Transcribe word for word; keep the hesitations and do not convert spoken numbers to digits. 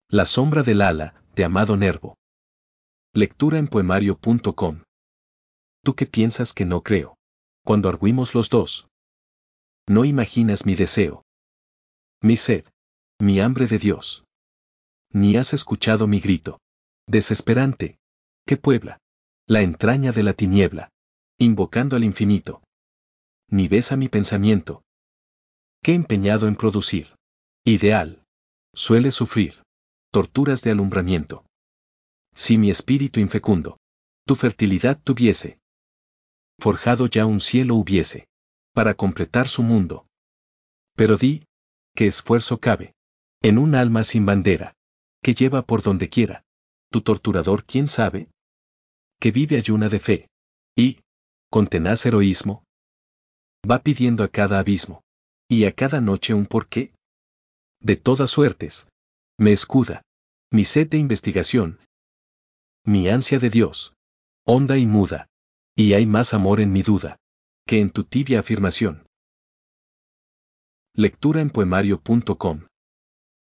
La sombra del ala, de Amado Nervo. Lectura en poemario punto com. ¿Tú qué piensas que no creo? Cuando arguimos los dos. No imaginas mi deseo, mi sed, mi hambre de Dios. Ni has escuchado mi grito, desesperante, que puebla la entraña de la tiniebla, invocando al infinito. Ni ves a mi pensamiento, que empeñado en producir ideal, suele sufrir torturas de alumbramiento. Si mi espíritu infecundo tu fertilidad tuviese, forjado ya un cielo hubiese, para completar su mundo. Pero di, ¿qué esfuerzo cabe en un alma sin bandera, que lleva por donde quiera tu torturador, quién sabe? Que vive ayuna de fe, y, con tenaz heroísmo, va pidiendo a cada abismo, y a cada noche un porqué. De todas suertes, me escuda mi sed de investigación, mi ansia de Dios, honda y muda, y hay más amor en mi duda, que en tu tibia afirmación. Lectura en poemario punto com.